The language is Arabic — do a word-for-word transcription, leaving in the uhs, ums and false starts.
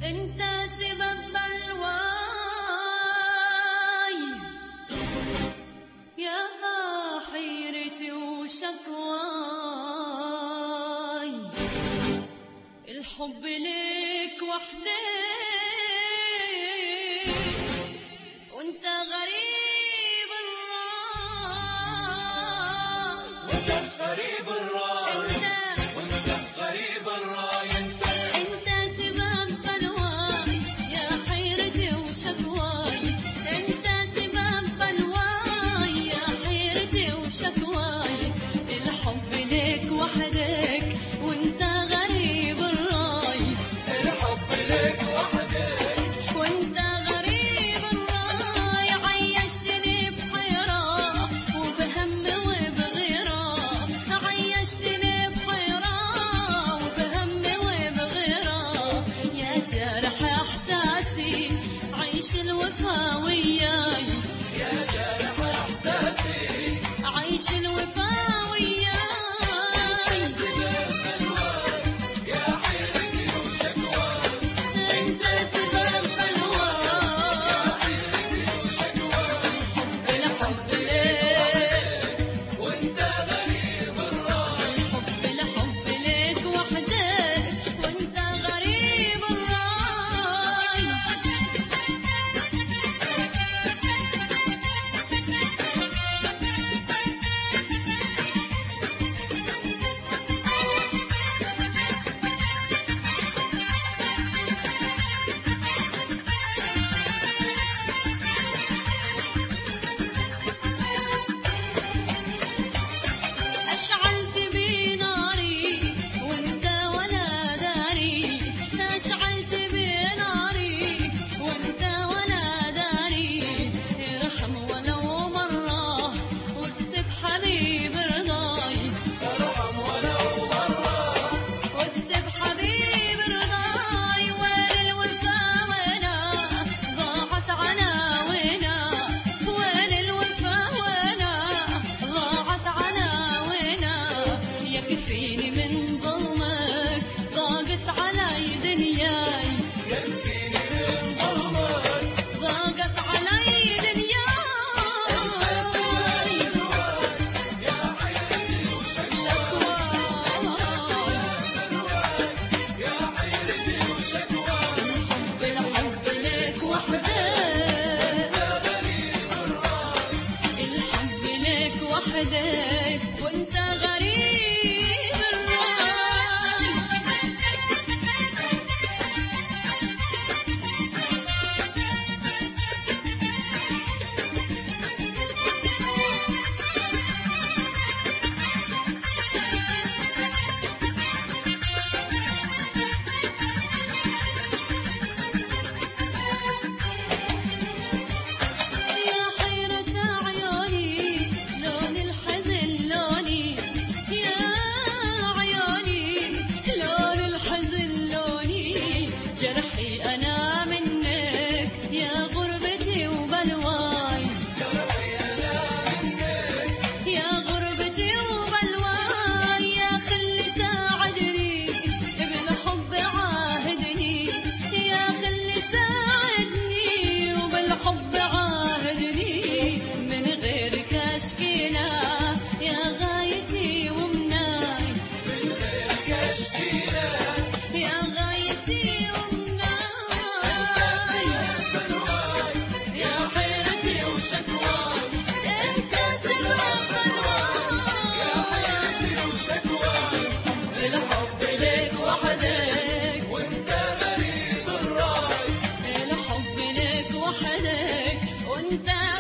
انت سبب بلواي يا حيرتي وشكواي، الحب ليك وحدك وانت غريب الراي، وانت غريب الراي، وانت غريب الراي، انت انت سبب بلواي يا حيرتي وشكواي، انت سبب بلواي يا حيرتي وشكواي، الحب ليك وحدك وانت غريب الراي، الحب ليك وحدك وانت غريب الراي، عيشتني بحيرة وبهم وبغيرة، عيشتني بحيرة وبهم وبغيرة، يا جارح احساسي عيش الوفا وياي، يا جارح احساسي عيش الوفا وياي، سبب بلواي يا حيرتي وشكواي، انت سبب بلواي، حيرتي وشكواي، الحب ليك، وانت غريب الراي، الحب الحب ليك وحدك وانت غريب الراي. أشعلت بي ناري وانت ولا داري، أشعلت بي ناري وانت ولا داري، ارحم ولو مرة واكسب حبيب رضاي، ارحم ولو مرة، واكسب حبيب رضاي، وين الوفا وينا ضاعت عناوينا، وين الوفا وينا ضاعت عناوينا، يكفيني من ظلمك ضاقت علي دنياي، يكفيني من ظلمك، ضاقت علي دنياي، يا حيرتي شكواي، يا حيرتي وشكواي، الحب ليك وحدك، غريب الراي، الحب ليك وحدك وانت غريب الراي. يا حيرة عيوني لون الحزن لوني، يا عيوني لون الحزن لوني، جرحي أنا منك يا غربتي وبلواي، يا غربتي وبلواي، يا خلي ساعدني بالحب عاهدني، يا خلي ساعدني وبالحب عاهدني، من غيرك اشكينا يا غايتي ومناي، من غيرك اشتينا، يا غايتي ومناي، بلواي يا حيرتي وشكواي، انت سبب بلواي، حيرتي وشكواي، الحب ليك وحدك، وانت غريب الراي، الحب ليك وحدك وانت